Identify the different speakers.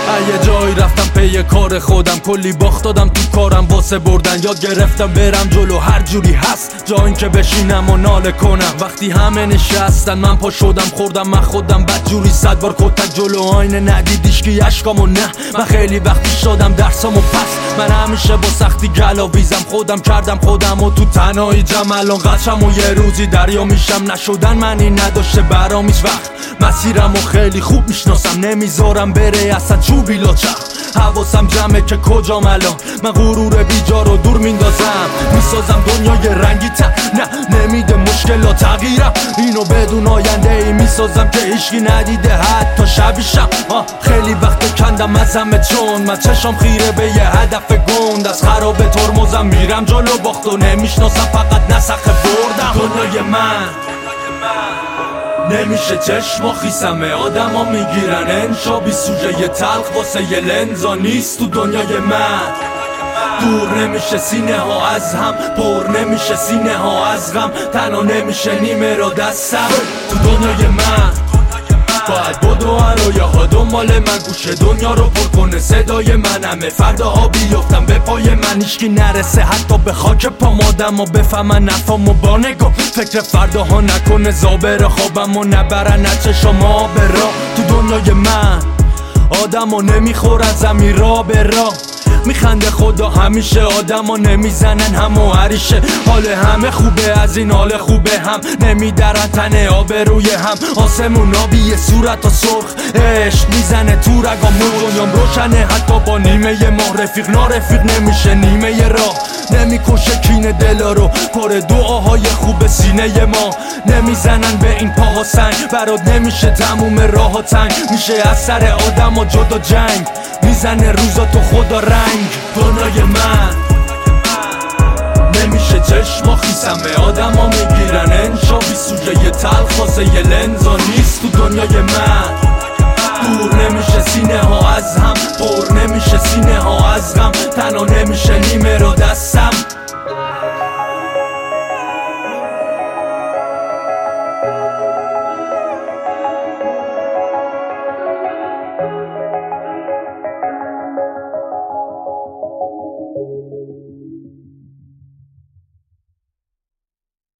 Speaker 1: یه جایی رفتم پی کار خودم، کلی باخت دادم تو کارم واسه بردن. یاد گرفتم برم جلو هر جوری هست، جا این که بشینم و ناله کنم. وقتی همه نشستن من پا شدم خوردم من خودم بد جوری 100 بار کتک جلو آینه ندیدیش که اشکامو نه. من خیلی وقتی شدم درسامو پس، من همیشه با سختی گلاویزم، خودم کردم خودم و تو تنهایی جمع الان قچم و یه روزی دریا میشم. نشدن منی نداشته برام هیچ وقت، مسیرمو خیلی خوب میشناسم، نمیذارم بره اصلا چوبی لاچخ. حواسم جمعه که کجام الان، من غرور بیجا رو دور میندازم، میسازم دنیای رنگی تر. نه نمیده مشکلات تغییرم، اینو بدون آینده ای میسازم که هیچکی ندیده حتی شبیشم. خیلی وقت کندم از همه چون من چشم خیره به یه هدف گند، از خراب ترمزم میرم جلو باخت و نمیشناسم فقط نسخه بردم. دنیای من نمیشه چشم و خیسمه، آدم ها میگیرن انشا بی سوژه یه تلخ واسه یه لنزا نیست تو دنیای من. دور نمیشه سینه ها از هم، پر نمیشه سینه ها از غم، تنها نمیشه نیمه را دستم تو دنیای من. باید بدو رویه ها دنبال من، گوش دنیا رو پر کنه صدای منمه. فرداها بیفتم به پای من، هیچکی نرسه حتی به خاک پام، آدم ها بفهمن نفامو با نگاه. فکر فرداها نکنه زابر خوابم و نبرن از چشم آب را تو دنیای من. آدم ها نمیخورن زمین را به را، میخنده خدا همیشه، آدم ها نمیزنن هم و هریشه. حال همه خوبه از این حال خوبه هم، نمیدرن تنه آب روی هم. آسمون آبی یه صورت و سرخ، عشق میزنه تو رگامون، دنیام روشنه حتی با نیمه ماه. رفیق نارفیق نمیشه نیمه راه، نمیکشه کینه دلا رو، پر دعاهای خوب سینه ما. نمیزنن به این پاها سنگ، برات نمیشه تموم راه ها تنگ، میشه از سر آدم ها جدا جنگ، میزنه روزا تو خدا رنگ. دنیای من نمیشه چشم و خیسمه، آدم ها میگیرن انشا بی سوژه یه تلخ واسه یه لنزا نیست تو دنیای من. دور نمیشه سینه ها از هم، پر نمیشه سینه ها از غم، تنها نمیشه نیمه را دستم